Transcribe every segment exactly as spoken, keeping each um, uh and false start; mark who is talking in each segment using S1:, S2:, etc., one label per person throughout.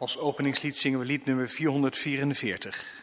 S1: Als openingslied zingen we lied nummer vierhonderdvierenveertig.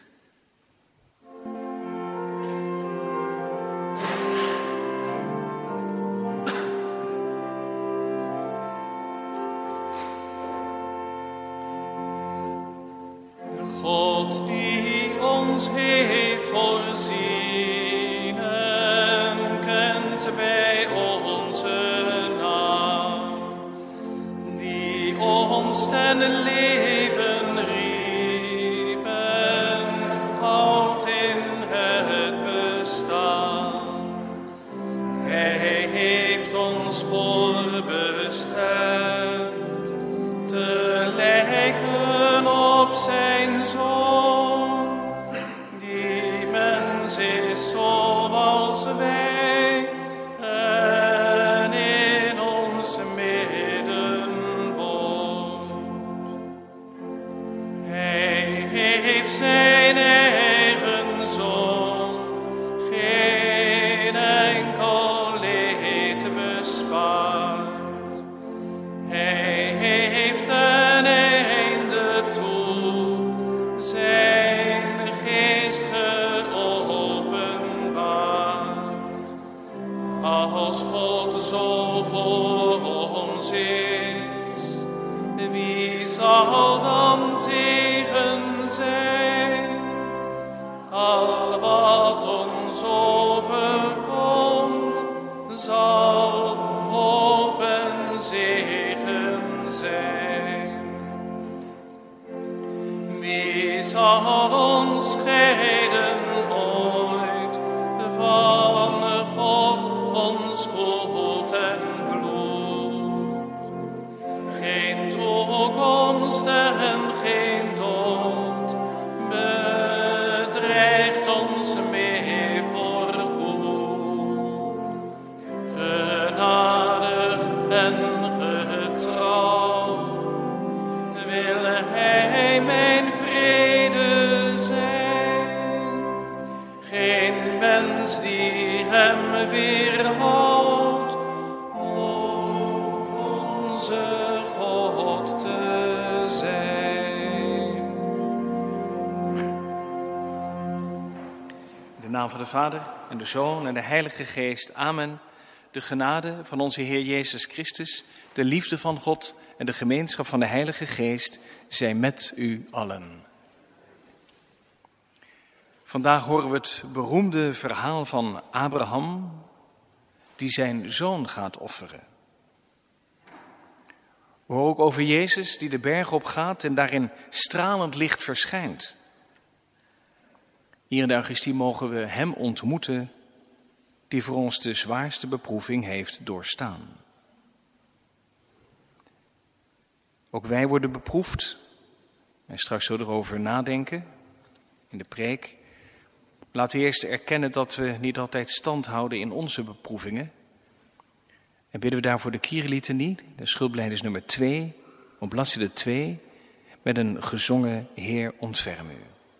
S2: God die ons heeft voorzien en kent bij onze naam, die ons ten leven riep en houdt in het bestaan. Hij heeft ons voorbestemd te lijken op zijn Zoon, die mens is zoals wij en in ons midden woont. Hij heeft zijn eigen Zoon geen enkel leed bespaard. Hij heeft ten einde toe zijn geest geopenbaard. Als God zo voor ons is, wie zal dan tegen zijn? Al wat ons overkomt, zal hoop en zegen zijn. Wie zal ons scheiden ooit van God, ons goed en bloed? Geen toekomst en geen dood bedreigt ons meer voorgoed. Genadig en getrouw wil Hij mijn vrede zijn. Geen mens die Hem weerhoudt, o onze God te zijn.
S1: In de naam van de Vader en de Zoon en de Heilige Geest. Amen. De genade van onze Heer Jezus Christus, de liefde van God en de gemeenschap van de Heilige Geest zijn met u allen. Vandaag horen we het beroemde verhaal van Abraham, die zijn zoon gaat offeren. We horen ook over Jezus die de berg op gaat en daarin stralend licht verschijnt. Hier in de Eucharistie mogen we Hem ontmoeten die voor ons de zwaarste beproeving heeft doorstaan. Ook wij worden beproefd en straks zullen we erover nadenken in de preek. Laten we eerst erkennen dat we niet altijd stand houden in onze beproevingen. En bidden we daarvoor de Kyrie-litanie, de schuldbelijdenis nummer twee, op bladzijde twee, met een gezongen Heer ontferm u.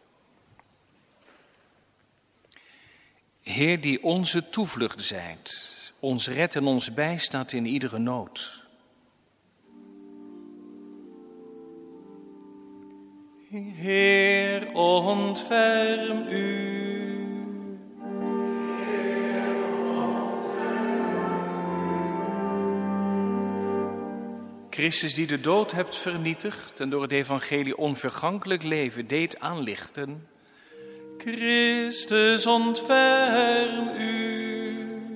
S1: Heer die onze toevlucht zijt, ons redt en ons bijstaat in iedere nood.
S2: Heer ontferm u.
S1: Christus die de dood hebt vernietigd en door het evangelie onvergankelijk leven deed aanlichten.
S2: Christus ontferm u.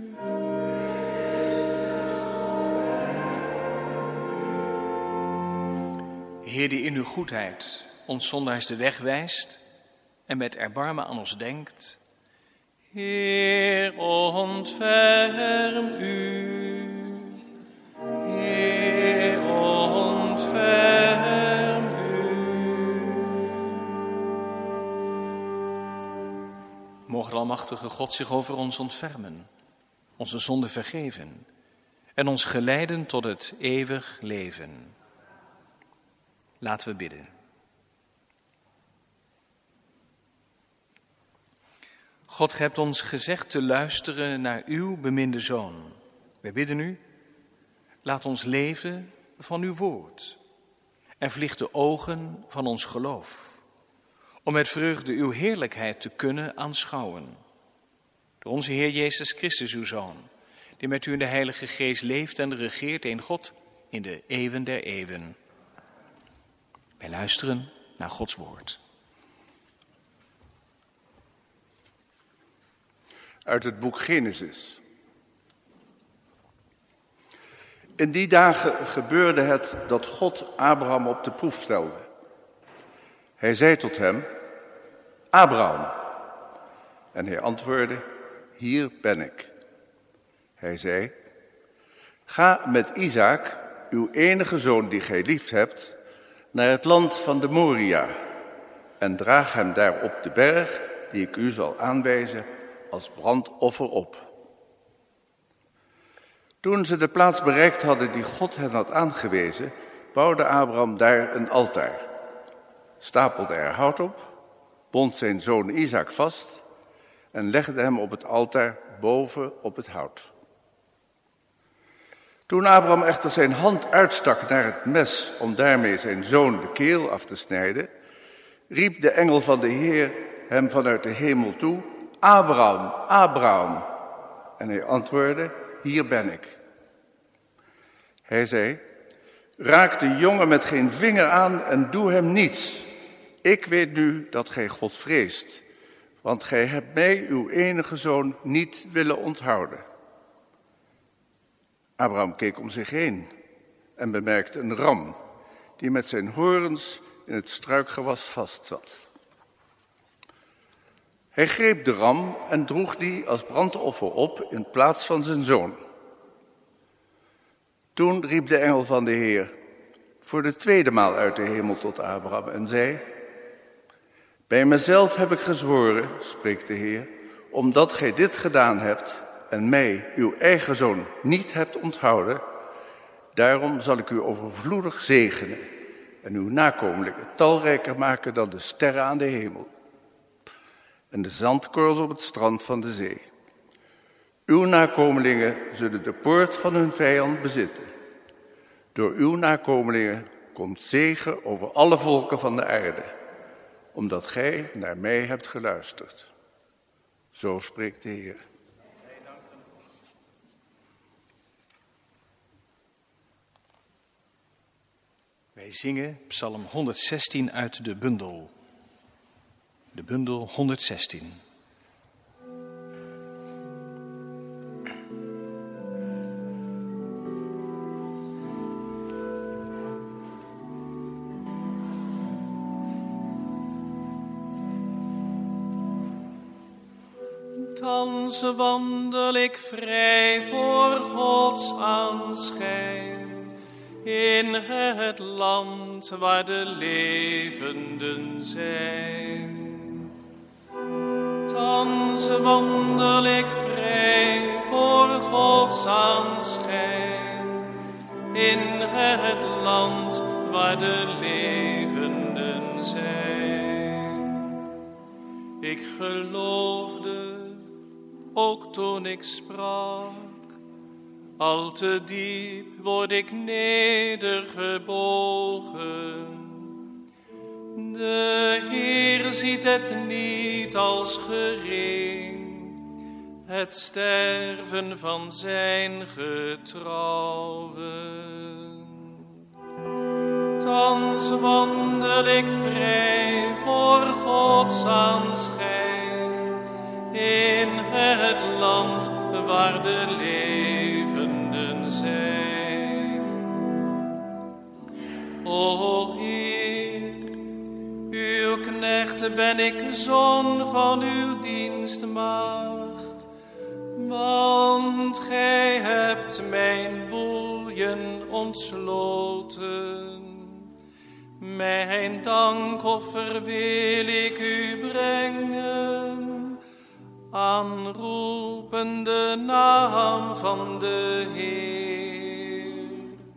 S1: Heer die in uw goedheid ons zondaars de weg wijst en met erbarmen aan ons denkt.
S2: Heer ontferm u. Heer ontferm u.
S1: Mogen de almachtige God zich over ons ontfermen, onze zonden vergeven en ons geleiden tot het eeuwig leven. Laten we bidden. God, gij hebt ons gezegd te luisteren naar uw beminde Zoon. Wij bidden u, laat ons leven van uw woord. en verlicht de ogen van ons geloof, om met vreugde uw heerlijkheid te kunnen aanschouwen. Door onze Heer Jezus Christus, uw Zoon, die met u in de Heilige Geest leeft en regeert, één God, in de eeuwen der eeuwen. Wij luisteren naar Gods woord.
S3: Uit het boek Genesis. In die dagen gebeurde het dat God Abraham op de proef stelde. Hij zei tot hem: Abraham. En hij antwoordde: Hier ben ik. Hij zei: Ga met Isaac, uw enige zoon die gij lief hebt, naar het land van de Moria en draag hem daar op de berg die ik u zal aanwijzen als brandoffer op. Toen ze de plaats bereikt hadden die God hen had aangewezen, bouwde Abraham daar een altaar, stapelde er hout op, bond zijn zoon Isaac vast en legde hem op het altaar boven op het hout. Toen Abraham echter zijn hand uitstak naar het mes om daarmee zijn zoon de keel af te snijden, riep de engel van de Heer hem vanuit de hemel toe: Abraham, Abraham. En hij antwoordde: Hier ben ik. Hij zei: Raak de jongen met geen vinger aan en doe hem niets. Ik weet nu dat gij God vreest, want gij hebt mij, uw enige zoon, niet willen onthouden. Abraham keek om zich heen en bemerkte een ram die met zijn horens in het struikgewas vastzat. Hij greep de ram en droeg die als brandoffer op in plaats van zijn zoon. Toen riep de engel van de Heer voor de tweede maal uit de hemel tot Abraham en zei: Bij mezelf heb ik gezworen, spreekt de Heer, omdat gij dit gedaan hebt en mij, uw eigen zoon, niet hebt onthouden, daarom zal ik u overvloedig zegenen en uw nakomelingen talrijker maken dan de sterren aan de hemel en de zandkorrels op het strand van de zee. Uw nakomelingen zullen de poort van hun vijand bezitten. Door uw nakomelingen komt zegen over alle volken van de aarde, omdat gij naar mij hebt geluisterd. Zo spreekt de Heer.
S1: Wij zingen Psalm honderdzestien uit de bundel. De bundel honderdzestien.
S2: Thans wandel ik vrij voor Gods aanschijn, in het land waar de levenden zijn. Thans wandel ik vrij voor Gods aanschijn, in het land waar de levenden zijn. Ik geloofde, ook toen ik sprak, al te diep word ik nedergebogen. De Heer ziet het niet als gering, het sterven van zijn getrouwen. Thans wandel ik vrij voor Gods aanschijn, in het land waar de levenden zijn. O Heer, uw knecht ben ik, zoon van uw dienstmaagd, want gij hebt mijn boeien ontsloten. Mijn dankoffer wil ik u brengen, aanroepen de naam van de Heer.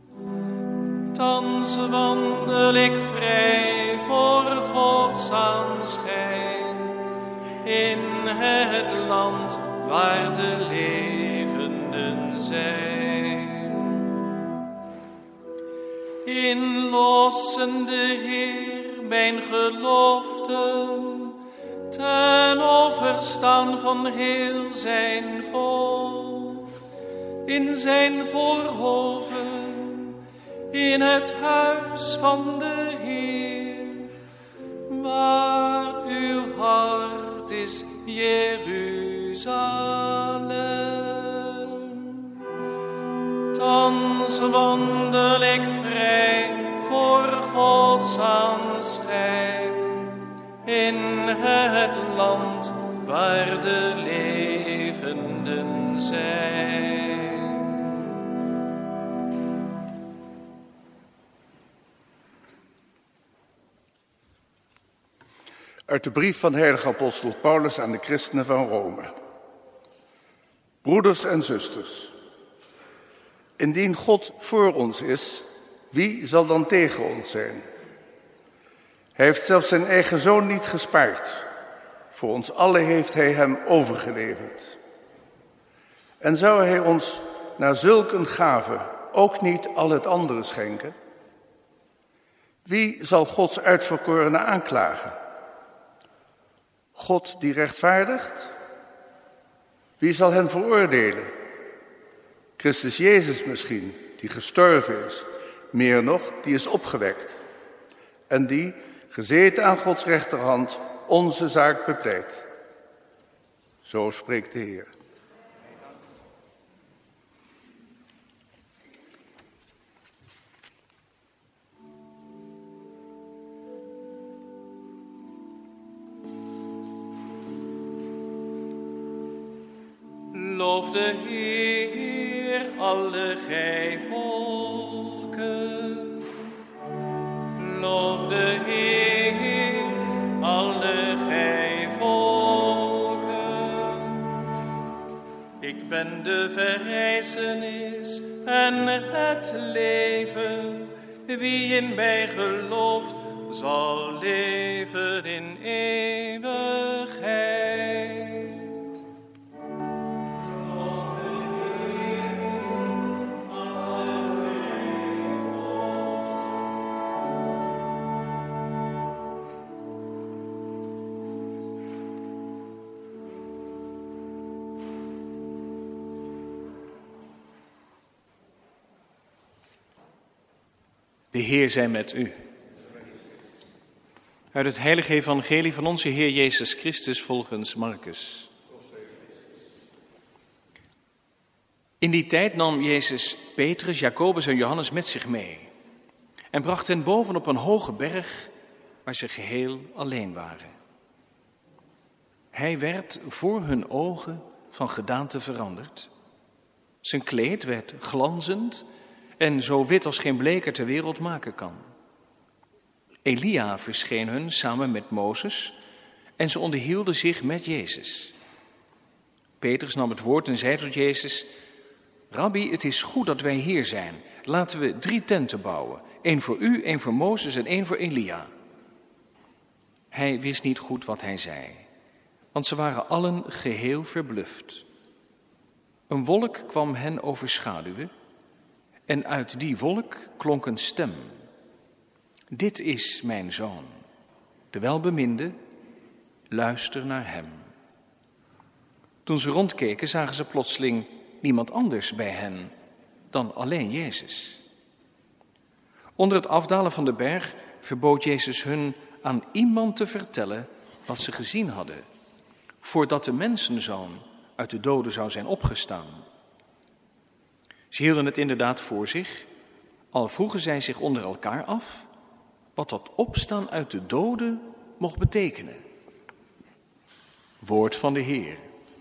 S2: Thans wandel ik vrij voor Gods aanschijn, in het land waar de levenden zijn. inlossende Heer mijn geloften, ten overstaan van heel zijn volk, in zijn voorhoven, in het huis van de Heer, waar uw hart is, Jeruzalem. Thans wandel ik vrij voor Gods aanschijn, in het land waar de levenden zijn.
S3: Uit de brief van heilige apostel Paulus aan de christenen van Rome. Broeders en zusters, indien God voor ons is, wie zal dan tegen ons zijn? Hij heeft zelfs zijn eigen zoon niet gespaard. Voor ons allen heeft hij hem overgeleverd. En zou hij ons na zulk een gave ook niet al het andere schenken? Wie zal Gods uitverkorenen aanklagen? God die rechtvaardigt? Wie zal hen veroordelen? Christus Jezus misschien, die gestorven is, meer nog, die is opgewekt. En die, gezeten aan Gods rechterhand, onze zaak bepleit. Zo spreekt de Heer.
S2: Loof de Heer, alle gij volken. Loof de Heer, alle gij volken. Ik ben de verrijzenis en het leven. Wie in mij gelooft, zal leven in eeuwigheid.
S1: De Heer zij met u. Uit het heilige evangelie van onze Heer Jezus Christus volgens Marcus. In die tijd nam Jezus Petrus, Jacobus en Johannes met zich mee en bracht hen boven op een hoge berg waar ze geheel alleen waren. Hij werd voor hun ogen van gedaante veranderd. Zijn kleed werd glanzend en zo wit als geen bleker ter wereld maken kan. Elia verscheen hun samen met Mozes en ze onderhielden zich met Jezus. Petrus nam het woord en zei tot Jezus: Rabbi, het is goed dat wij hier zijn. Laten we drie tenten bouwen. Eén voor u, één voor Mozes en één voor Elia. Hij wist niet goed wat hij zei, want ze waren allen geheel verbluft. Een wolk kwam hen overschaduwen en uit die wolk klonk een stem. Dit is mijn zoon, de welbeminde, luister naar hem. Toen ze rondkeken, zagen ze plotseling niemand anders bij hen dan alleen Jezus. Onder het afdalen van de berg verbood Jezus hun aan iemand te vertellen wat ze gezien hadden, voordat de mensenzoon uit de doden zou zijn opgestaan. Ze hielden het inderdaad voor zich, al vroegen zij zich onder elkaar af wat dat opstaan uit de doden mocht betekenen. Woord van de Heer.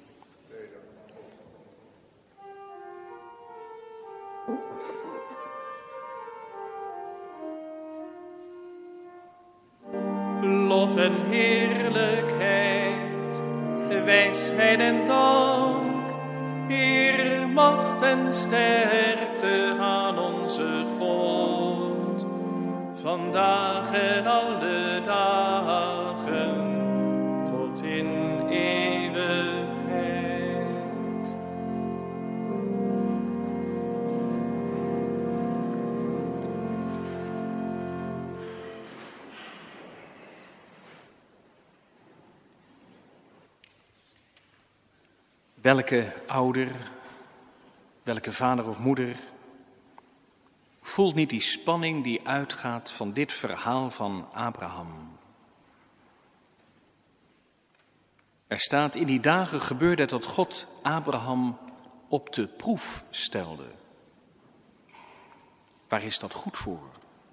S2: Lof en heerlijkheid, wijsheid en dank, eer, macht en sterkte aan onze God, vandaag en alle dagen, tot in eeuwigheid.
S1: Welke ouder, welke vader of moeder voelt niet die spanning die uitgaat van dit verhaal van Abraham? Er staat, in die dagen gebeurde het dat God Abraham op de proef stelde. Waar is dat goed voor?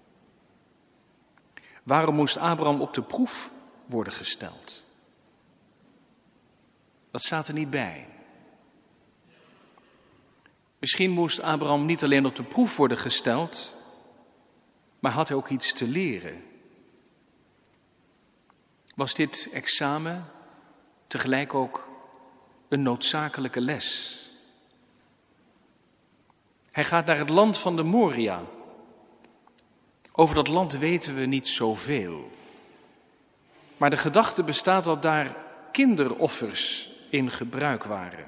S1: Waarom moest Abraham op de proef worden gesteld? Dat staat er niet bij. Misschien moest Abraham niet alleen op de proef worden gesteld, maar had hij ook iets te leren. Was dit examen tegelijk ook een noodzakelijke les? Hij gaat naar het land van de Moria. Over dat land weten we niet zoveel. Maar de gedachte bestaat dat daar kinderoffers in gebruik waren.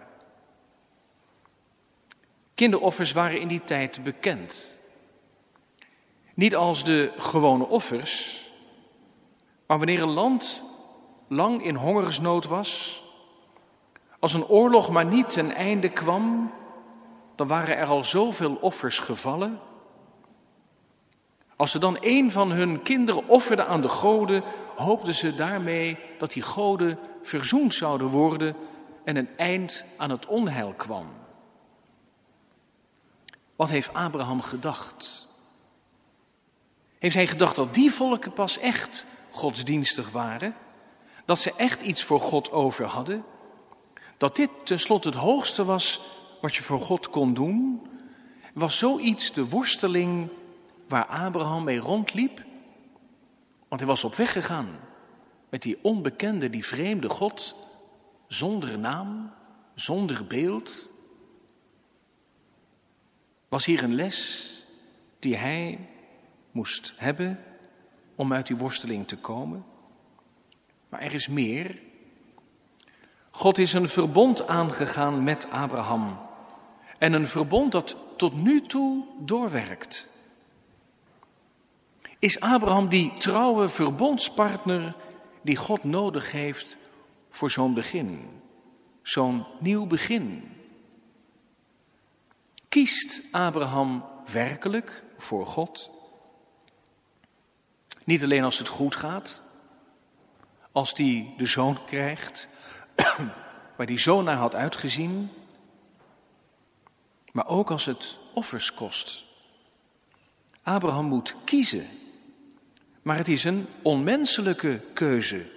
S1: Kinderoffers waren in die tijd bekend. Niet als de gewone offers, maar wanneer een land lang in hongersnood was, als een oorlog maar niet ten einde kwam, dan waren er al zoveel offers gevallen. Als ze dan een van hun kinderen offerden aan de goden, hoopten ze daarmee dat die goden verzoend zouden worden en een eind aan het onheil kwam. Wat heeft Abraham gedacht? Heeft hij gedacht dat die volken pas echt godsdienstig waren? Dat ze echt iets voor God over hadden? Dat dit tenslotte het hoogste was wat je voor God kon doen? Was zoiets de worsteling waar Abraham mee rondliep? Want hij was op weg gegaan met die onbekende, die vreemde God, zonder naam, zonder beeld. Was hier een les die hij moest hebben om uit die worsteling te komen? Maar er is meer. God is een verbond aangegaan met Abraham. En een verbond dat tot nu toe doorwerkt. Is Abraham die trouwe verbondspartner die God nodig heeft voor zo'n begin? Zo'n nieuw begin. Kiest Abraham werkelijk voor God? Niet alleen als het goed gaat, als hij de zoon krijgt, waar die zoon naar had uitgezien, maar ook als het offers kost. Abraham moet kiezen, maar het is een onmenselijke keuze.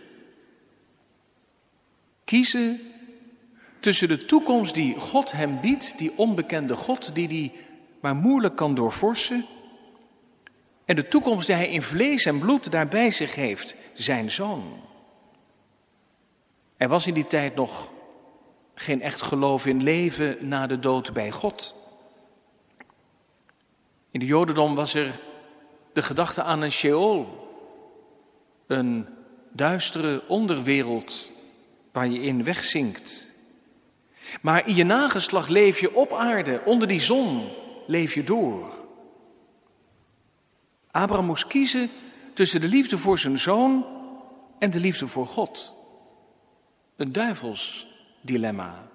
S1: Kiezen tussen de toekomst die God hem biedt, die onbekende God die hij maar moeilijk kan doorvorsen, en de toekomst die hij in vlees en bloed daar bij zich heeft, zijn zoon. Er was in die tijd nog geen echt geloof in leven na de dood bij God. In de Jodendom was er de gedachte aan een Sheol, een duistere onderwereld waar je in wegzinkt. Maar in je nageslacht leef je op aarde, onder die zon leef je door. Abraham moest kiezen tussen de liefde voor zijn zoon en de liefde voor God. Een duivels dilemma.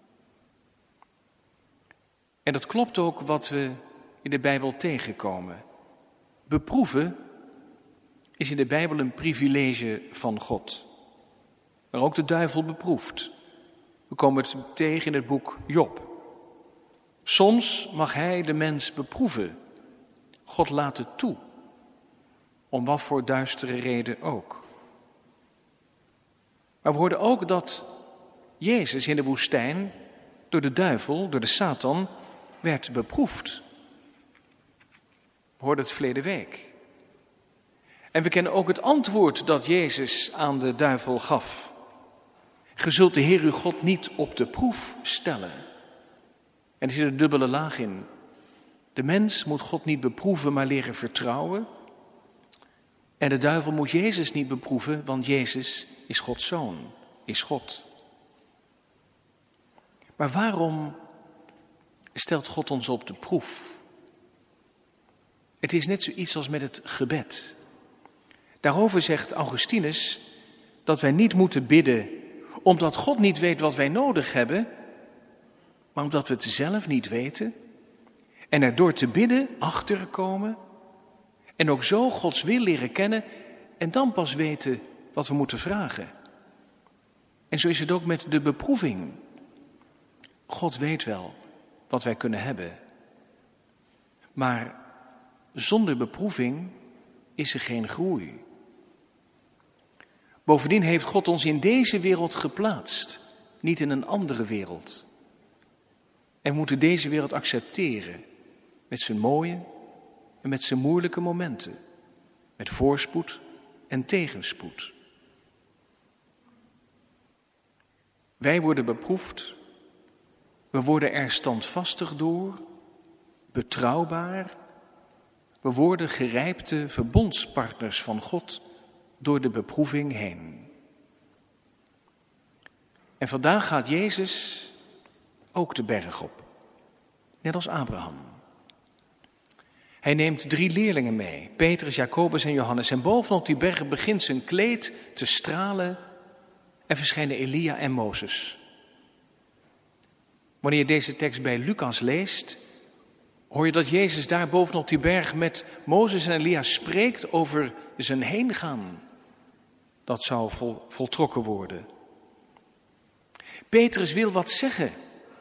S1: En dat klopt ook wat we in de Bijbel tegenkomen. Beproeven is in de Bijbel een privilege van God. Maar ook de duivel beproeft. We komen het tegen in het boek Job. Soms mag hij de mens beproeven. God laat het toe. Om wat voor duistere reden ook. Maar we hoorden ook dat Jezus in de woestijn door de duivel, door de Satan, werd beproefd. We hoorden het verleden week. En we kennen ook het antwoord dat Jezus aan de duivel gaf. Ge zult de Heer uw God niet op de proef stellen. En er zit een dubbele laag in. De mens moet God niet beproeven, maar leren vertrouwen. En de duivel moet Jezus niet beproeven, want Jezus is Gods zoon, is God. Maar waarom stelt God ons op de proef? Het is net zoiets als met het gebed. Daarover zegt Augustinus dat wij niet moeten bidden omdat God niet weet wat wij nodig hebben, maar omdat we het zelf niet weten en er door te bidden achter komen en ook zo Gods wil leren kennen en dan pas weten wat we moeten vragen. En zo is het ook met de beproeving. God weet wel wat wij kunnen hebben. Maar zonder beproeving is er geen groei. Bovendien heeft God ons in deze wereld geplaatst, niet in een andere wereld. En we moeten deze wereld accepteren, met zijn mooie en met zijn moeilijke momenten, met voorspoed en tegenspoed. Wij worden beproefd, we worden er standvastig door, betrouwbaar. We worden gerijpte verbondspartners van God door de beproeving heen. En vandaag gaat Jezus ook de berg op, net als Abraham. Hij neemt drie leerlingen mee, Petrus, Jacobus en Johannes. En bovenop die berg begint zijn kleed te stralen en verschijnen Elia en Mozes. Wanneer je deze tekst bij Lucas leest, hoor je dat Jezus daar bovenop die berg met Mozes en Elia spreekt over zijn heengaan. Dat zou vol, voltrokken worden. Petrus wil wat zeggen.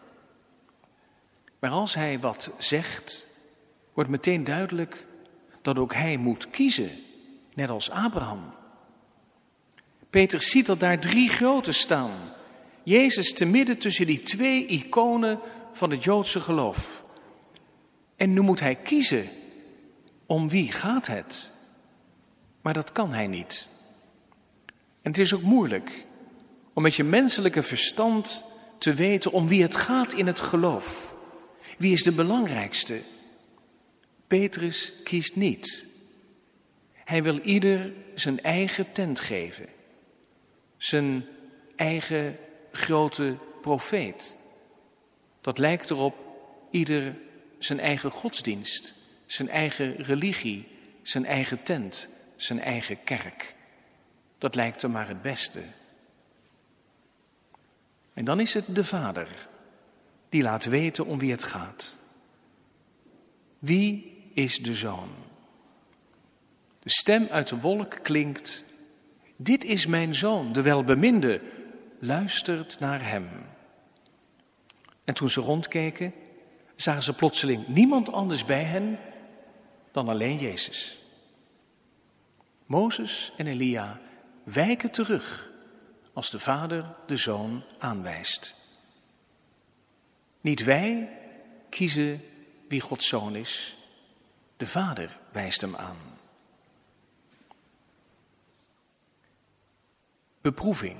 S1: Maar als hij wat zegt, wordt meteen duidelijk dat ook hij moet kiezen, net als Abraham. Petrus ziet dat daar drie groten staan. Jezus te midden tussen die twee iconen van het Joodse geloof. En nu moet hij kiezen. Om wie gaat het? Maar dat kan hij niet. En het is ook moeilijk om met je menselijke verstand te weten om wie het gaat in het geloof. Wie is de belangrijkste? Petrus kiest niet. Hij wil ieder zijn eigen tent geven. Zijn eigen grote profeet. Dat lijkt erop ieder zijn eigen godsdienst, zijn eigen religie, zijn eigen tent, zijn eigen kerk. Dat lijkt er maar het beste. En dan is het de Vader die laat weten om wie het gaat. Wie is de Zoon? De stem uit de wolk klinkt: dit is mijn Zoon, de welbeminde, luistert naar hem. En toen ze rondkeken, zagen ze plotseling niemand anders bij hen dan alleen Jezus. Mozes en Elia wijken terug als de Vader de Zoon aanwijst. Niet wij kiezen wie Gods Zoon is, de Vader wijst hem aan. Beproeving.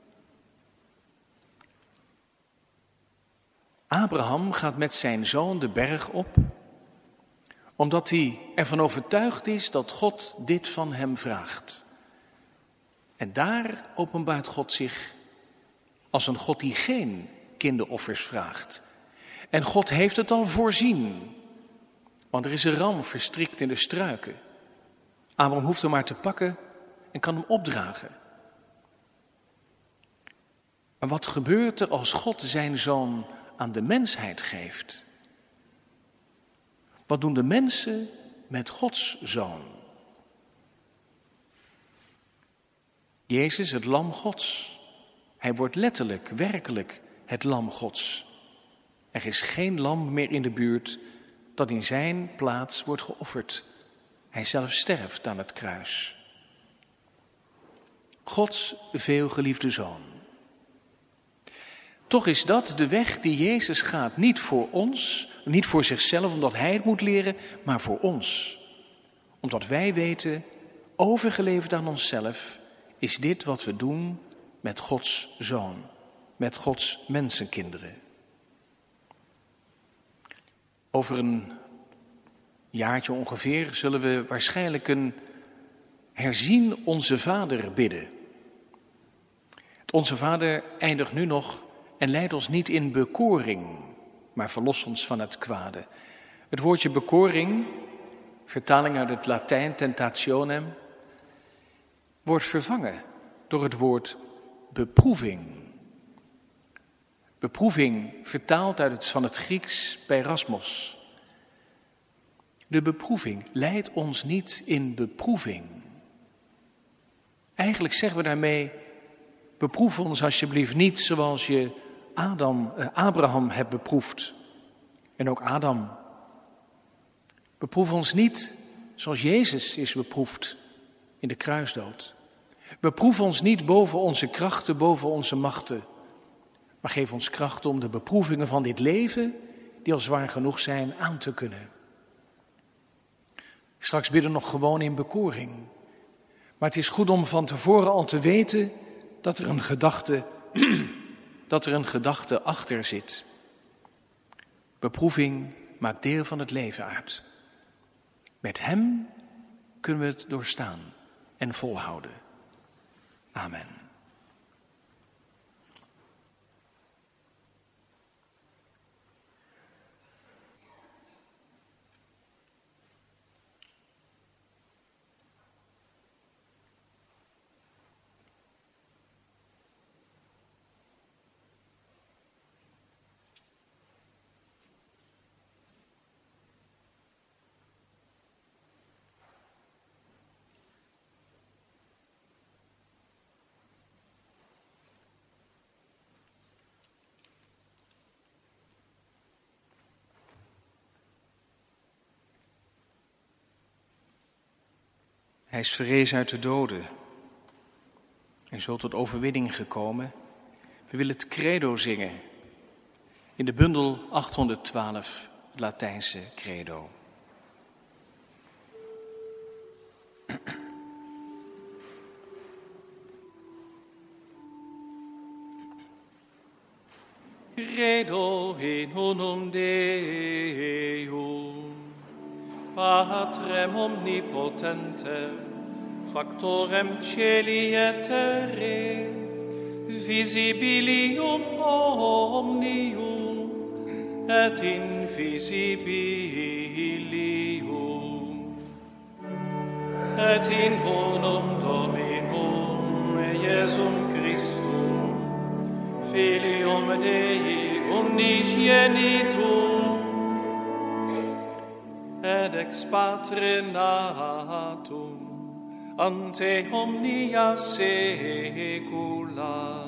S1: Abraham gaat met zijn zoon de berg op, omdat hij ervan overtuigd is dat God dit van hem vraagt. En daar openbaart God zich als een God die geen kinderoffers vraagt. En God heeft het al voorzien, want er is een ram verstrikt in de struiken. Abraham hoeft hem maar te pakken en kan hem opdragen. Maar wat gebeurt er als God zijn zoon aan de mensheid geeft? Wat doen de mensen met Gods zoon? Jezus, het lam Gods. Hij wordt letterlijk, werkelijk het lam Gods. Er is geen lam meer in de buurt dat in zijn plaats wordt geofferd. Hij zelf sterft aan het kruis. Gods veelgeliefde zoon. Toch is dat de weg die Jezus gaat, niet voor ons, niet voor zichzelf omdat hij het moet leren, maar voor ons. Omdat wij weten, overgeleverd aan onszelf, is dit wat we doen met Gods zoon, met Gods mensenkinderen. Over een jaartje ongeveer zullen we waarschijnlijk een herzien Onze Vader bidden. Het Onze Vader eindigt nu nog en leidt ons niet in bekoring, maar verlos ons van het kwade. Het woordje bekoring, vertaling uit het Latijn tentationem, wordt vervangen door het woord beproeving. Beproeving, vertaald uit het, van het Grieks perasmos. De beproeving leidt ons niet in beproeving. Eigenlijk zeggen we daarmee, beproef ons alsjeblieft niet zoals je Adam, eh, Abraham hebt beproefd. En ook Adam. Beproef ons niet zoals Jezus is beproefd in de kruisdood. Beproef ons niet boven onze krachten, boven onze machten. Maar geef ons kracht om de beproevingen van dit leven, die al zwaar genoeg zijn, aan te kunnen. Straks bidden nog gewoon in bekoring. Maar het is goed om van tevoren al te weten dat er een gedachte, dat er een gedachte achter zit. Beproeving maakt deel van het leven uit. Met hem kunnen we het doorstaan en volhouden. Amen. Hij is verrezen uit de doden en zo tot overwinning gekomen. We willen het credo zingen in de bundel achthonderdtwaalf, het Latijnse credo.
S2: Credo in unum Deum, Patrem omnipotentem, factorem celi et terrae, visibilium omnium et invisibilium, et in unum Dominum Iesum Christum, Filium Dei unigenitum, et ex Patre natum, ante omnia saecula.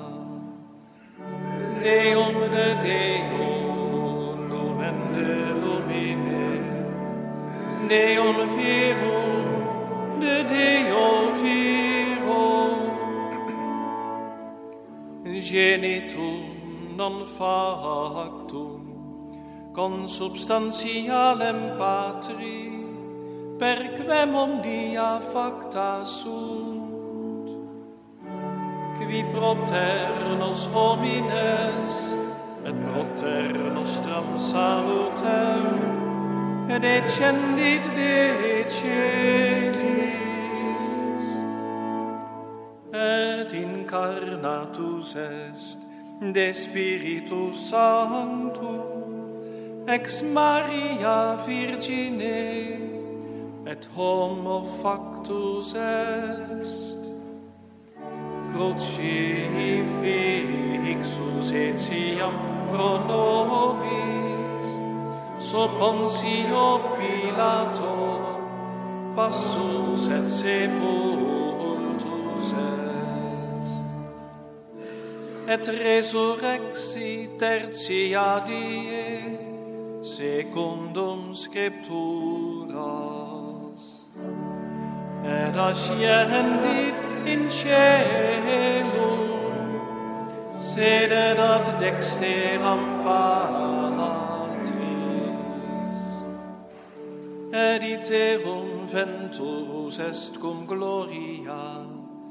S2: Deum de Deo, lumen de lumine, Deum virum de Deo viro, genitum non factum, consubstantialem Patri, per quem omnia facta sunt, qui propter nos homines, et propter nostram salutem, et descendit de celis, et incarnatus est de Spiritus Sanctus, ex Maria Virgine, et homo factus est, crucifixus etiam pro nobis, so Pontio Pilato, passus et sepultus est, et resurrexi tertia die, secundum Scripturas, et ascendit in caelum, sedet ad dexteram Patris, et iterum venturus est cum gloria,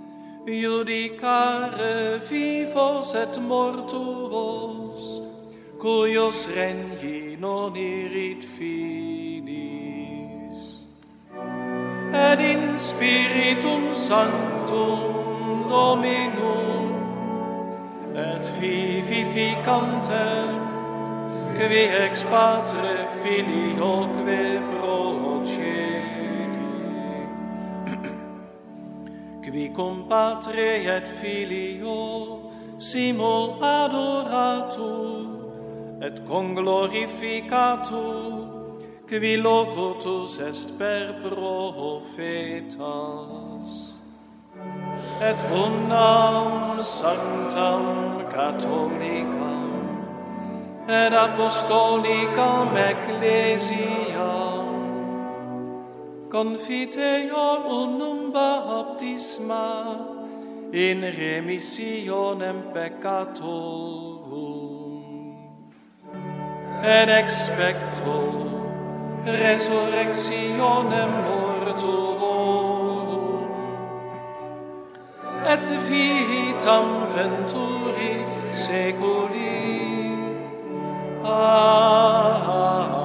S2: judicare vivos et mortuos, cuius regni non irit finis, et in Spiritum Sanctum Dominum, et vivificantem, qui ex Patre Filioque procedi, qui cum Patre et Filio simo adoratur, et conglorificatur, qui locutus est per profetas, et unam sanctam catholicam, et apostolicam ecclesiam, confitea unum baptisma in remissionem peccatorum, et expecto resurrectionem mortuorum, et vitam venturi seculi. Amen.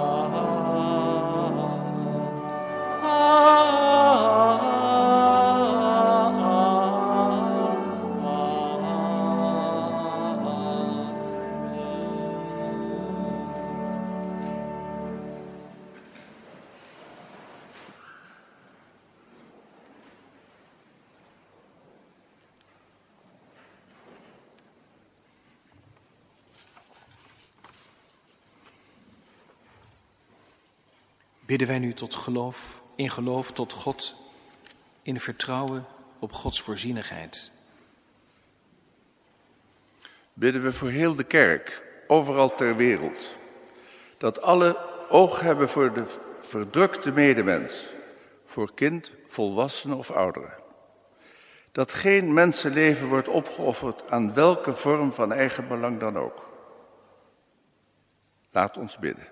S1: Bidden wij nu tot geloof, in geloof tot God, in vertrouwen op Gods voorzienigheid.
S3: Bidden we voor heel de kerk, overal ter wereld, dat alle oog hebben voor de verdrukte medemens, voor kind, volwassene of ouderen. Dat geen mensenleven wordt opgeofferd aan welke vorm van eigenbelang dan ook. Laat ons bidden.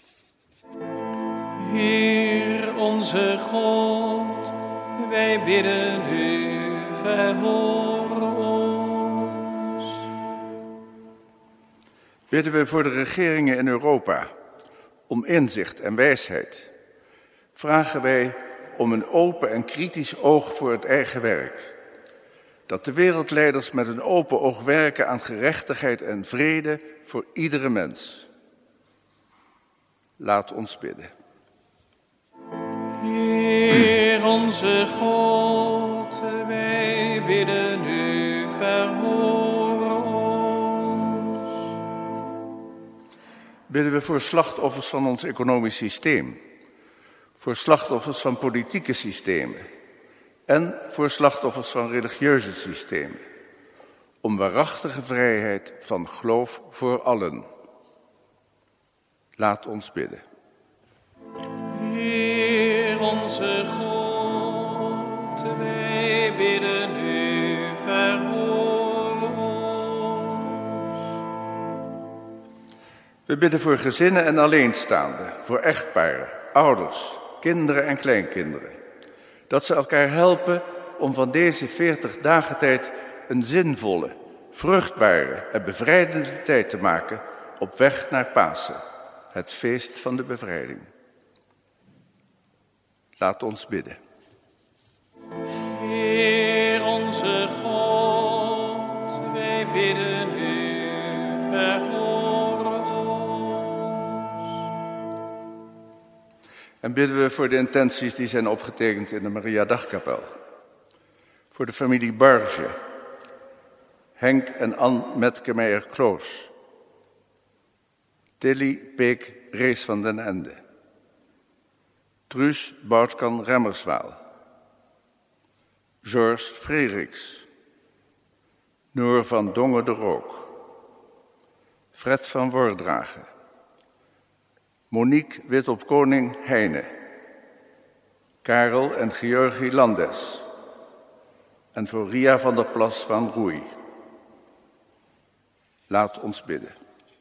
S2: Heer onze God, wij bidden u, verhoor ons.
S3: Bidden we voor de regeringen in Europa om inzicht en wijsheid. Vragen wij om een open en kritisch oog voor het eigen werk. Dat de wereldleiders met een open oog werken aan gerechtigheid en vrede voor iedere mens. Laat ons bidden.
S2: Heer onze God, wij bidden u, verhoor ons.
S3: Bidden we voor slachtoffers van ons economisch systeem, voor slachtoffers van politieke systemen en voor slachtoffers van religieuze systemen, om waarachtige vrijheid van geloof voor allen. Laat ons bidden.
S2: Heer onze God, wij bidden u, verhoor ons.
S3: We bidden voor gezinnen en alleenstaanden, voor echtparen, ouders, kinderen en kleinkinderen. Dat ze elkaar helpen om van deze veertig dagen tijd een zinvolle, vruchtbare en bevrijdende tijd te maken op weg naar Pasen, het feest van de bevrijding. Laat ons bidden.
S2: Heer onze God, wij bidden u, verhoor ons.
S3: En bidden we voor de intenties die zijn opgetekend in de Maria Dagkapel. Voor de familie Barge, Henk en Ann Metkemeyer-Kloos, Tilly Peek Rees van den Ende, Truus Boutkan Remmerswaal, George Frederiks, Noor van Dongen de Rook, Fred van Wordragen, Monique Witop-Koning Heine, Karel en Georgie Landes en voor Ria van der Plas van Roei. Laat ons bidden.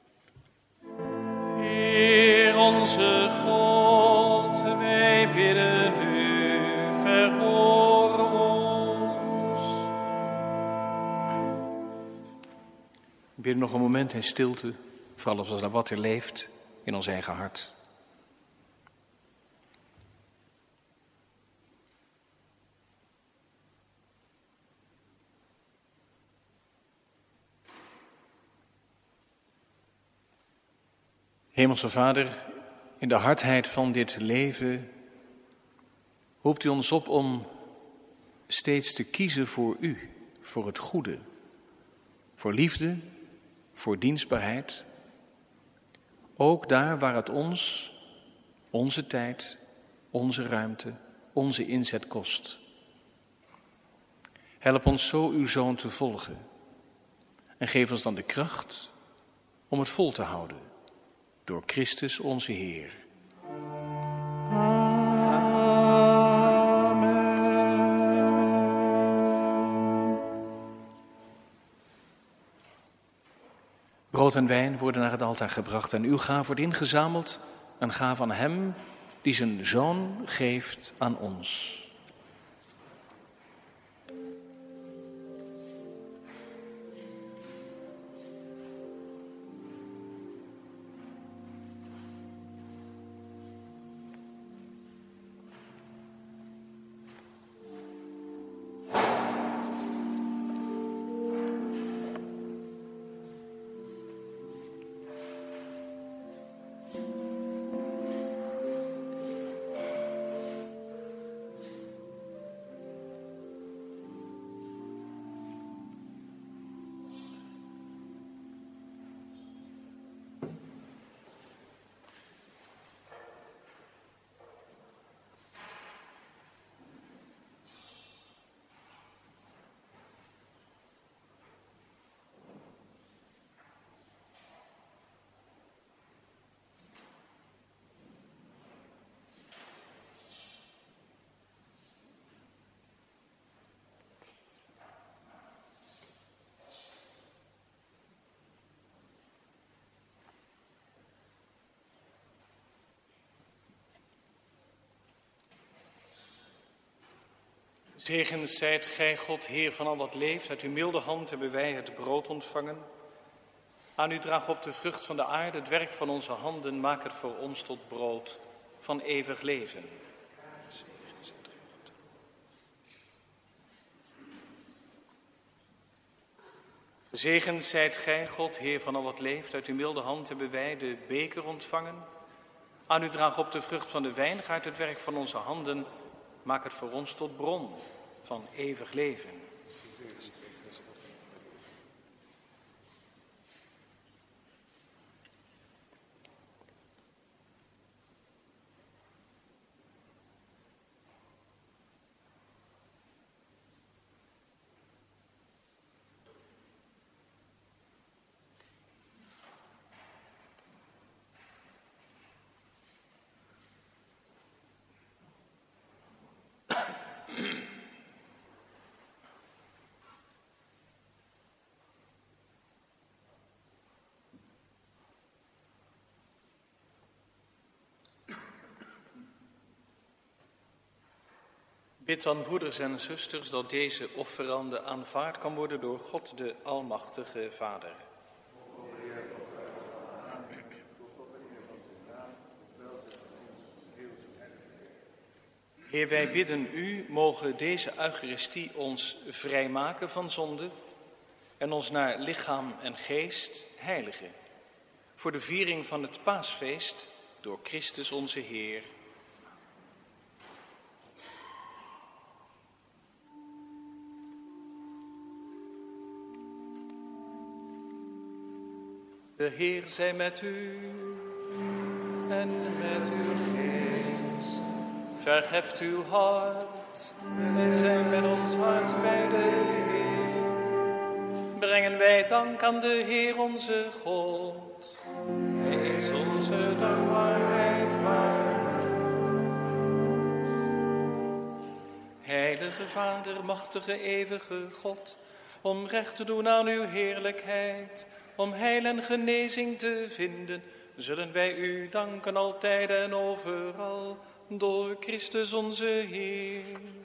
S2: Heer onze God, wij bidden u, verhoor ons.
S1: We bidden nog een moment in stilte, voor alles als er wat er leeft in ons eigen hart. Hemelse Vader, in de hardheid van dit leven roept u ons op om steeds te kiezen voor u, voor het goede, voor liefde, voor dienstbaarheid. Ook daar waar het ons, onze tijd, onze ruimte, onze inzet kost. Help ons zo uw Zoon te volgen en geef ons dan de kracht om het vol te houden door Christus onze Heer. Brood en wijn worden naar het altaar gebracht en uw gaaf wordt ingezameld, een gaaf aan hem die zijn Zoon geeft aan ons.
S2: Zegend zijt gij, God, Heer van al wat leeft. Uit uw milde hand hebben wij het brood ontvangen. Aan u draag op de vrucht van de aarde, het werk van onze handen. Maak het voor ons tot brood van eeuwig leven. Gezegend zijt gij, God, Heer van al wat leeft. Uit uw milde hand hebben wij de beker ontvangen. Aan u draag op de vrucht van de wijn, uit het werk van onze handen. Maak het voor ons tot bron van eeuwig leven. Bid dan, broeders en zusters, dat deze offerande aanvaard kan worden door God de Almachtige Vader. Heer, wij bidden u, mogen deze Eucharistie ons vrijmaken van zonde en ons naar lichaam en geest heiligen. Voor de viering van het Paasfeest door Christus onze Heer. De Heer zij met u en met uw geest. Verheft uw hart, wij zijn met ons hart bij de Heer. Brengen wij dank aan de Heer onze God. Hij is onze dankbaarheid waard. Heilige Vader, machtige eeuwige God, om recht te doen aan uw heerlijkheid, om heil en genezing te vinden, zullen wij u danken altijd en overal, door Christus onze Heer.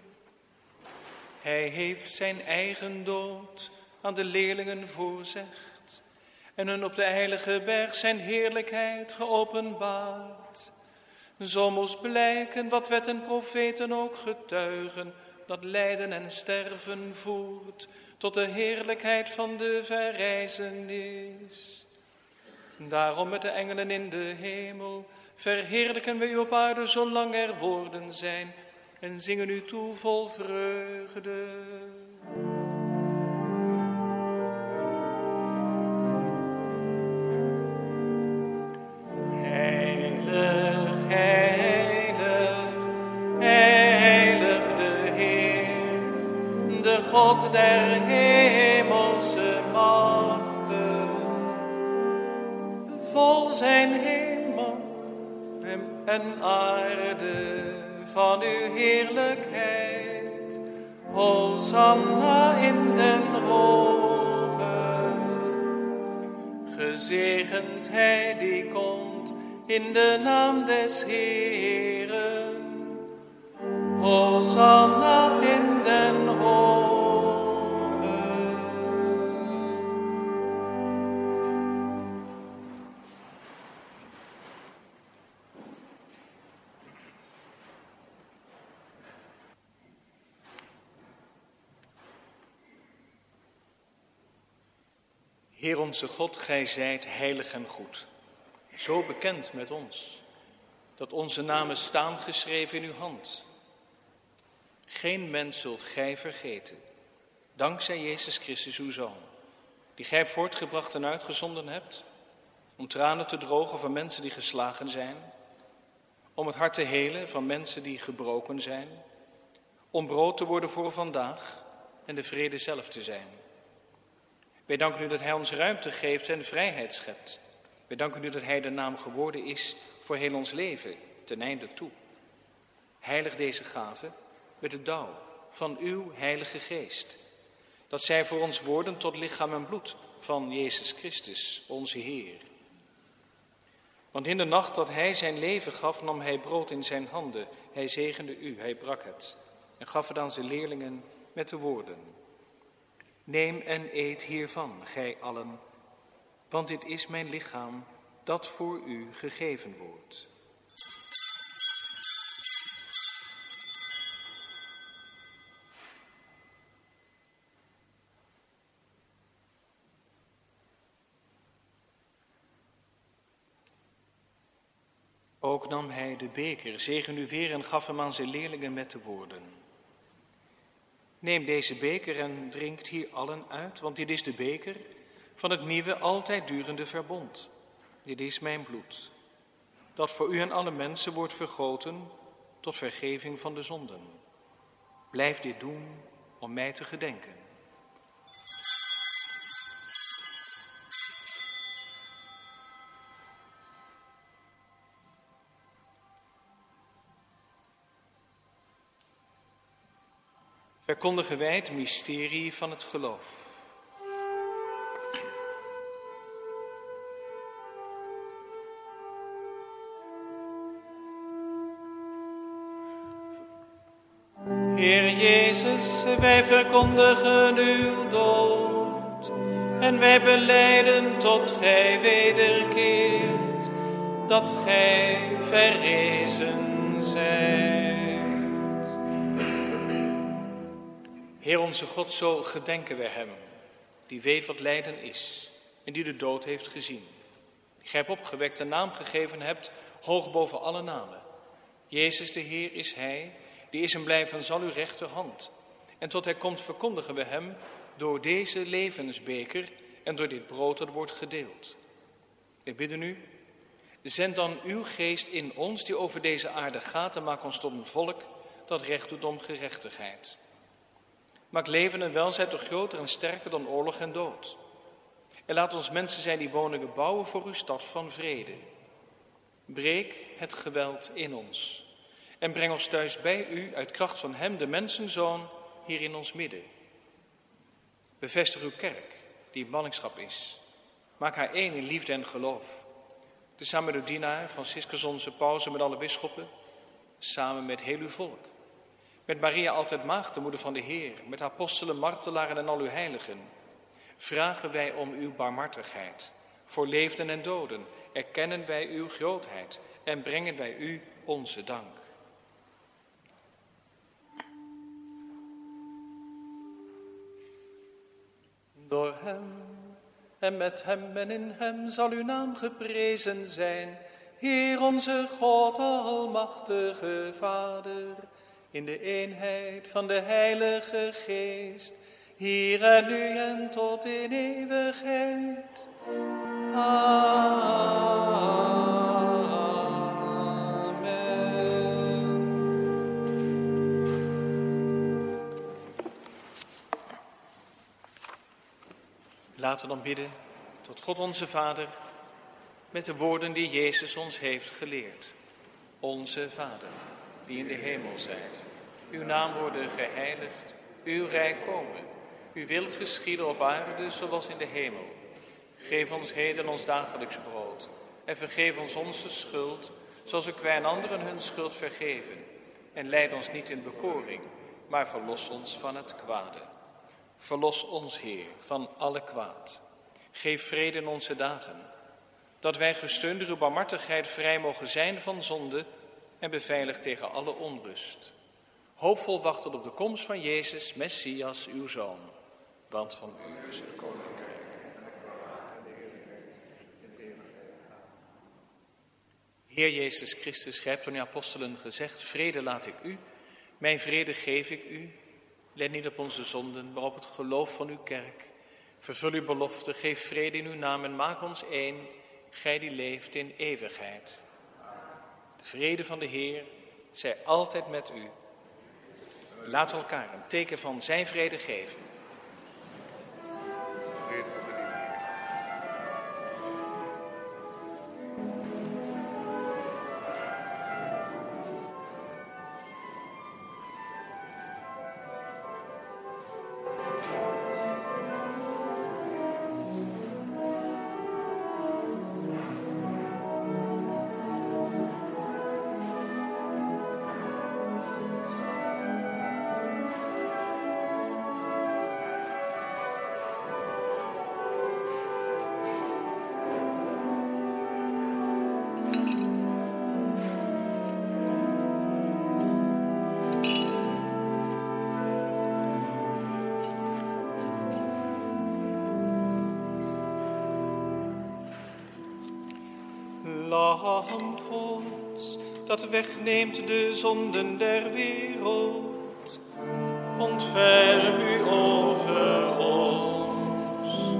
S2: Hij heeft zijn eigen dood aan de leerlingen voorzegd en hun op de heilige berg zijn heerlijkheid geopenbaard. Zo moest blijken wat wet en profeten ook getuigen, dat lijden en sterven voert tot de heerlijkheid van de verrijzenis. Daarom met de engelen in de hemel verheerlijken we u op aarde zolang er woorden zijn en zingen u toe vol vreugde. zijn hemel en aarde van uw heerlijkheid. Hosanna in den hogen. Gezegend hij die komt in de naam des Heeren. Hosanna in den hogen.
S1: Heer onze God, gij zijt heilig en goed, zo bekend met ons, dat onze namen staan geschreven in uw hand. Geen mens zult gij vergeten, dankzij Jezus Christus uw Zoon, die gij voortgebracht en uitgezonden hebt, om tranen te drogen van mensen die geslagen zijn, om het hart te helen van mensen die gebroken zijn, om brood te worden voor vandaag en de vrede zelf te zijn. Wij danken u dat hij ons ruimte geeft en vrijheid schept. Wij danken u dat hij de naam geworden is voor heel ons leven, ten einde toe. Heilig deze gave met de dauw van uw heilige geest, dat zij voor ons worden tot lichaam en bloed van Jezus Christus, onze Heer. Want in de nacht dat hij zijn leven gaf, nam hij brood in zijn handen. Hij zegende u, hij brak het en gaf het aan zijn leerlingen met de woorden: neem en eet hiervan, gij allen, want dit is mijn lichaam dat voor u gegeven wordt. Ook nam hij de beker, zegende u weer en gaf hem aan zijn leerlingen met de woorden: neem deze beker en drinkt hier allen uit, want dit is de beker van het nieuwe, altijd durende verbond. Dit is mijn bloed, dat voor u en alle mensen wordt vergoten tot vergeving van de zonden. Blijf dit doen om mij te gedenken. Verkondigen wij het mysterie van het geloof.
S2: Heer Jezus, wij verkondigen uw dood en wij belijden tot gij wederkeert, dat gij verrezen zijt.
S1: Heer onze God, zo gedenken wij hem, die weet wat lijden is en die de dood heeft gezien. Die gij hebt opgewekt en naam gegeven hebt, hoog boven alle namen. Jezus de Heer is hij, die is en blijven zal uw rechterhand. En tot hij komt verkondigen we hem door deze levensbeker en door dit brood dat wordt gedeeld. We bidden u, zend dan uw geest in ons die over deze aarde gaat en maak ons tot een volk dat recht doet om gerechtigheid. Maak leven en welzijn toch groter en sterker dan oorlog en dood. En laat ons mensen zijn die woningen bouwen voor uw stad van vrede. Breek het geweld in ons en breng ons thuis bij u uit kracht van hem, de mensenzoon, hier in ons midden. Bevestig uw kerk, die in ballingschap is. Maak haar één in liefde en geloof. Tezamen met uw dienaar, Franciscus onze paus en met alle bisschoppen, samen met heel uw volk. Met Maria altijd maagd, de moeder van de Heer, met apostelen, martelaren en al uw heiligen, vragen wij om uw barmhartigheid. Voor leefden en doden erkennen wij uw grootheid en brengen wij u onze dank.
S2: Door hem en met hem en in hem zal uw naam geprezen zijn, Heer onze God, almachtige Vader, in de eenheid van de Heilige Geest, hier en nu en tot in eeuwigheid. Amen.
S1: Laten we dan bidden tot God onze Vader,
S2: met de woorden die Jezus ons heeft geleerd. Onze Vader, die in de hemel zijt, uw naam worden geheiligd, uw rijk komen. Uw wil geschieden op aarde zoals in de hemel. Geef ons heden ons dagelijks brood en vergeef ons onze schuld, zoals ook wij aan anderen hun schuld vergeven. En leid ons niet in bekoring, maar verlos ons van het kwade. Verlos ons, Heer, van alle kwaad. Geef vrede in onze dagen, dat wij gesteund door uw barmhartigheid vrij mogen zijn van zonde en beveiligd tegen alle onrust. Hoopvol wachten op de komst van Jezus, Messias, uw Zoon. Want van u is het koninkrijk. Heer Jezus Christus, gij hebt aan uw apostelen gezegd, vrede laat ik u, mijn vrede geef ik u. Let niet op onze zonden, maar op het geloof van uw kerk. Vervul uw belofte, geef vrede in uw naam en maak ons één, gij die leeft in eeuwigheid. De vrede van de Heer zij altijd met u. Laat elkaar een teken van zijn vrede geven.
S3: Vrede van de liefde.
S2: Lam Gods, dat wegneemt de zonden der wereld, ontferm u over ons.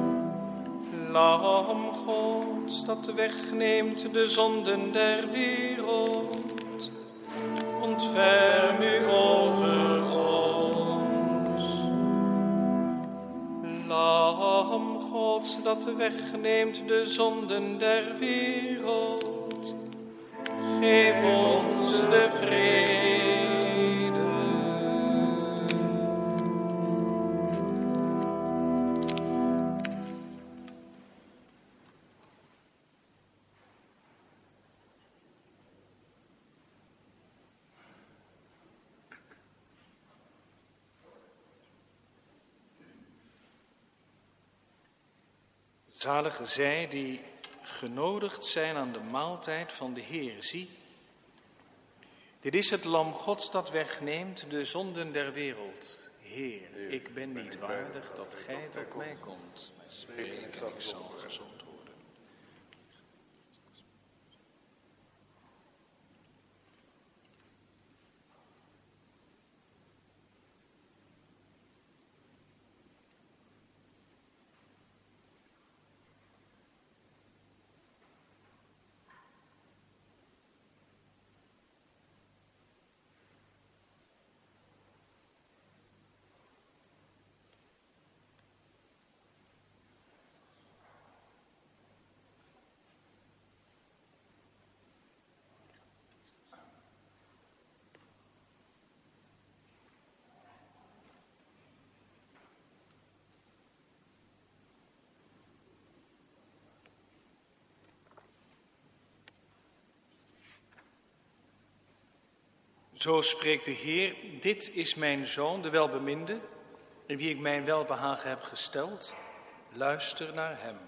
S2: Lam Gods, dat wegneemt de zonden der wereld, ontferm u over ons. Lam Gods, dat wegneemt de zonden der wereld, geef ons de vrede. Zalige zij die genodigd zijn aan de maaltijd van de Heer. Zie, dit is het lam Gods dat wegneemt de zonden der wereld. Heer, ik ben niet waardig dat gij tot mij komt. Spreek, ik zal gezond worden. Zo spreekt de Heer, dit is mijn Zoon, de welbeminde, in wie ik mijn welbehagen heb gesteld. Luister naar hem.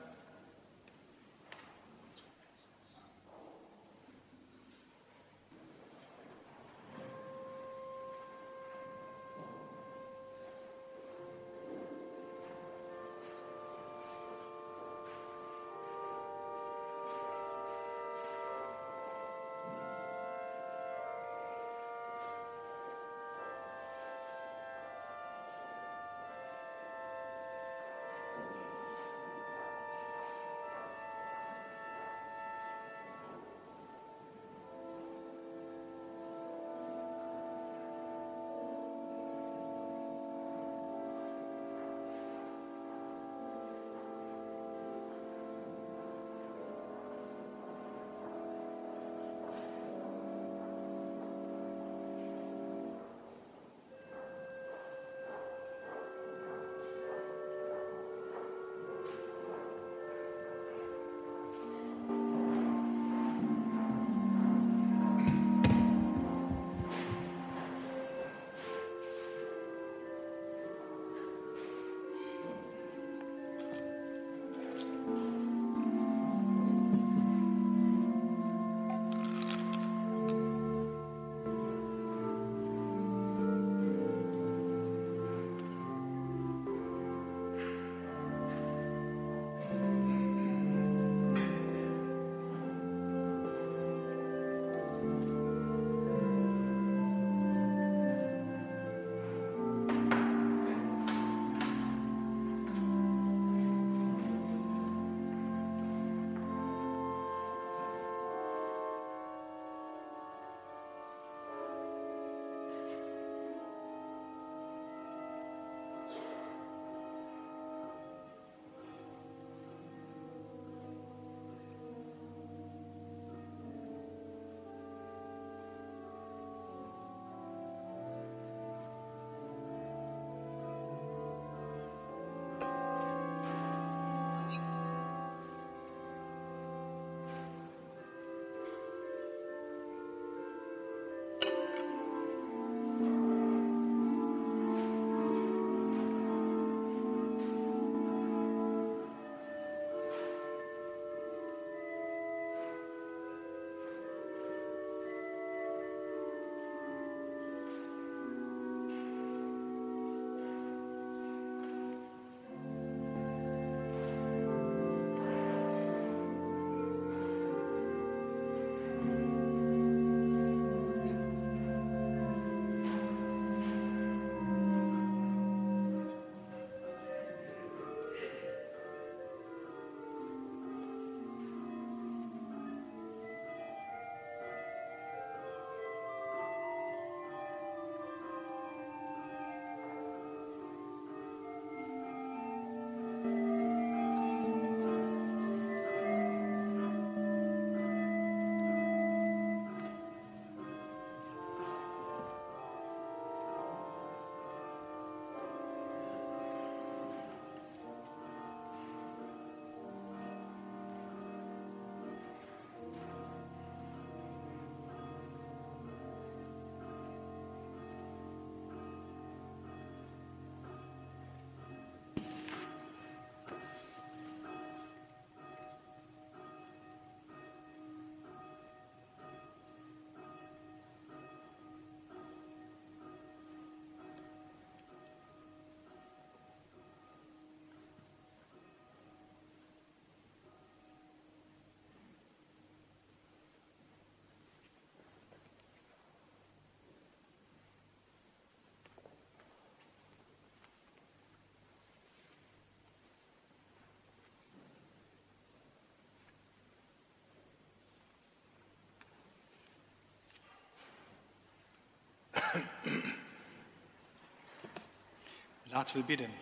S2: Laten we bidden.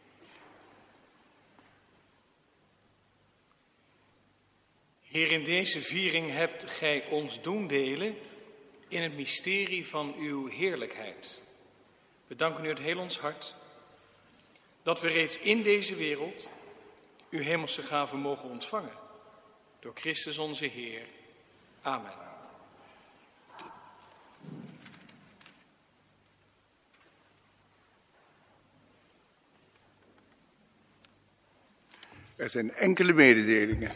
S2: Heer, in deze viering hebt gij ons doen delen in het mysterie van uw heerlijkheid. We danken u uit heel ons hart dat we reeds in deze wereld uw hemelse gave mogen ontvangen. Door Christus onze Heer. Amen.
S3: Er zijn enkele mededelingen.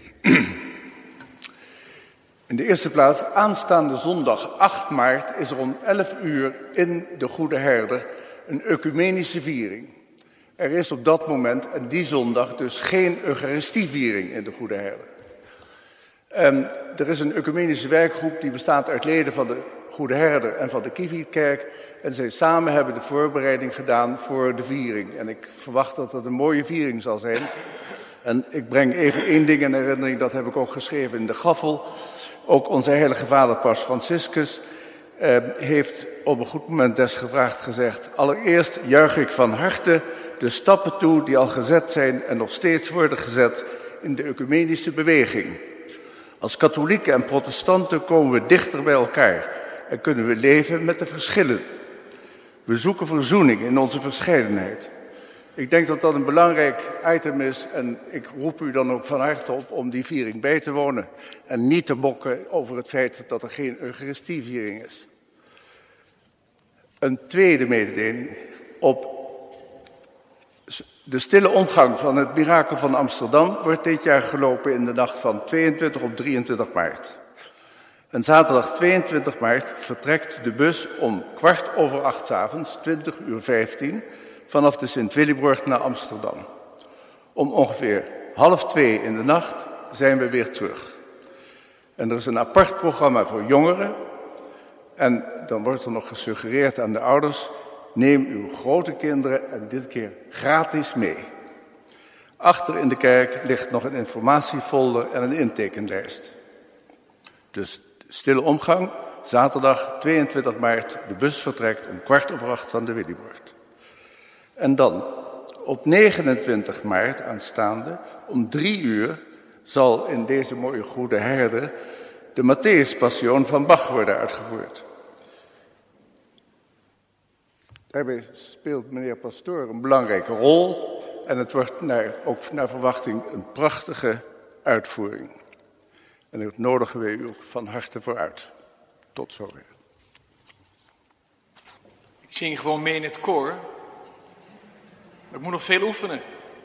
S3: In de eerste plaats, aanstaande zondag acht maart is er om elf uur in de Goede Herder een ecumenische viering. Er is op dat moment en die zondag dus geen eucharistieviering in de Goede Herder. Um, er is een ecumenische werkgroep die bestaat uit leden van de Goede Herder en van de Kievietkerk. En zij samen hebben de voorbereiding gedaan voor de viering. En ik verwacht dat het een mooie viering zal zijn. En ik breng even één ding in herinnering, dat heb ik ook geschreven in de gaffel. Ook onze heilige vader Paus Franciscus eh, heeft op een goed moment desgevraagd gezegd: allereerst juich ik van harte de stappen toe die al gezet zijn en nog steeds worden gezet in de ecumenische beweging. Als katholieken en protestanten komen we dichter bij elkaar en kunnen we leven met de verschillen. We zoeken verzoening in onze verscheidenheid. Ik denk dat dat een belangrijk item is en ik roep u dan ook van harte op om die viering bij te wonen en niet te bokken over het feit dat er geen eucharistieviering is. Een tweede mededeling. Op de stille omgang van het Mirakel van Amsterdam wordt dit jaar gelopen in de nacht van tweeëntwintig op drieëntwintig maart. En zaterdag tweeëntwintig maart vertrekt de bus om kwart over acht 's avonds, twintig uur vijftien, vanaf de Sint-Willibrord naar Amsterdam. Om ongeveer half twee in de nacht zijn we weer terug. En er is een apart programma voor jongeren. En dan wordt er nog gesuggereerd aan de ouders: neem uw grote kinderen en dit keer gratis mee. Achter in de kerk ligt nog een informatiefolder en een intekenlijst. Dus stille omgang, zaterdag tweeëntwintig maart, de bus vertrekt om kwart over acht van de Willibrord. En dan, op negenentwintig maart aanstaande, om drie uur, zal in deze mooie Goede Herder de Matthäus-passion van Bach worden uitgevoerd. Daarbij speelt meneer Pastoor een belangrijke rol en het wordt naar, ook naar verwachting een prachtige uitvoering. En daar nodigen wij u ook van harte voor uit. Tot zover.
S2: Ik zing gewoon mee in het koor. Maar ik moet nog veel oefenen.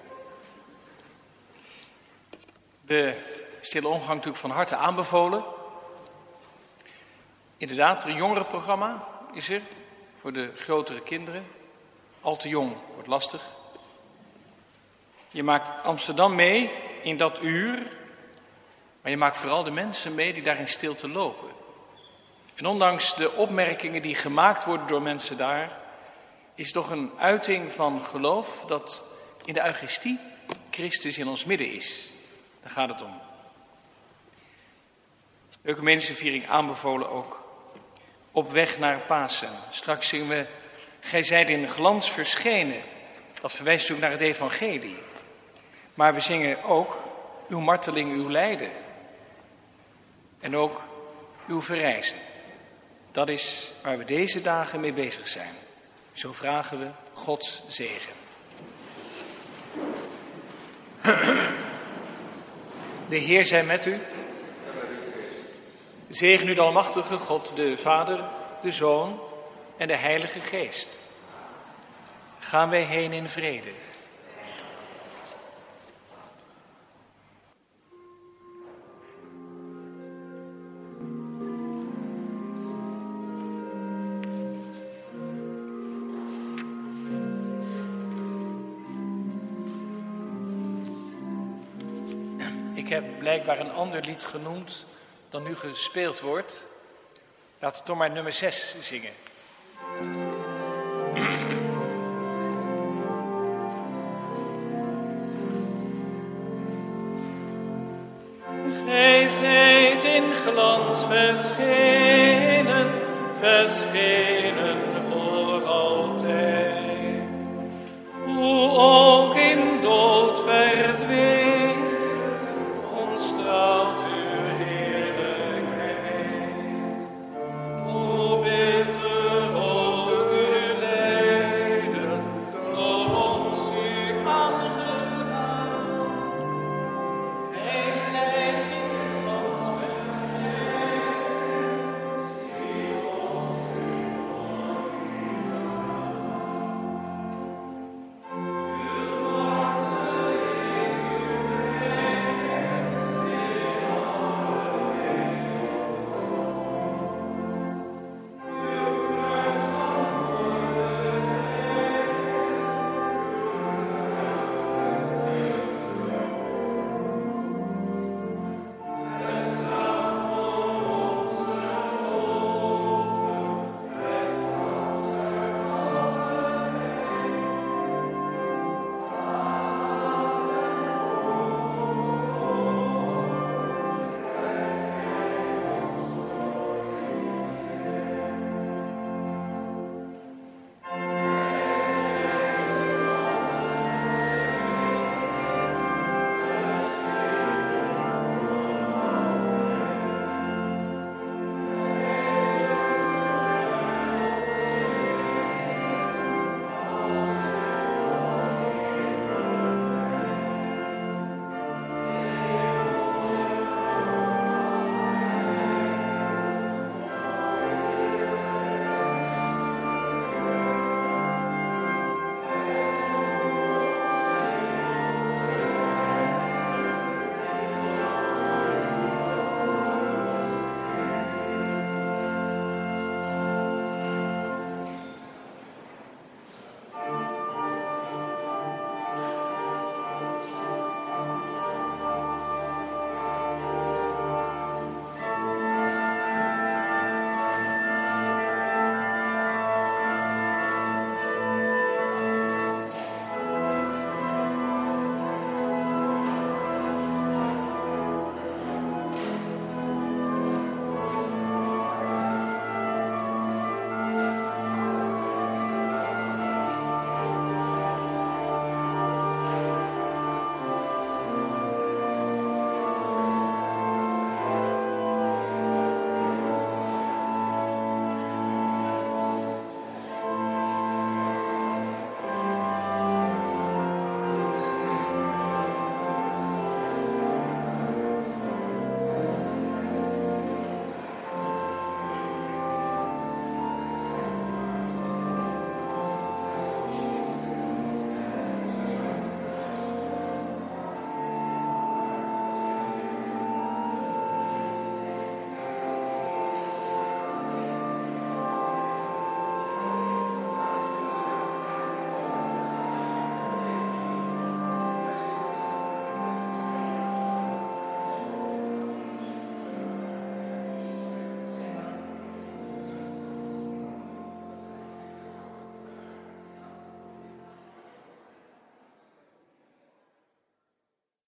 S2: De stille omgang natuurlijk van harte aanbevolen. Inderdaad, een jongerenprogramma is er voor de grotere kinderen. Al te jong wordt lastig. Je maakt Amsterdam mee in dat uur, maar je maakt vooral de mensen mee die daar in stilte lopen. En ondanks de opmerkingen die gemaakt worden door mensen daar, is toch een uiting van geloof dat in de Eucharistie Christus in ons midden is. Daar gaat het om. Ecumenische viering aanbevolen ook. Op weg naar Pasen. Straks zingen we: gij zijt in glans verschenen. Dat verwijst natuurlijk naar het evangelie. Maar we zingen ook: uw marteling, uw lijden. En ook uw verrijzen. Dat is waar we deze dagen mee bezig zijn. Zo vragen we Gods zegen. De Heer zij met u. Zegen u de almachtige God, de Vader, de Zoon en de Heilige Geest. Gaan wij heen in vrede. Ik heb blijkbaar een ander lied genoemd dan nu gespeeld wordt. Laten we toch maar nummer zes zingen. Gij zijt in glans verschenen, verschenen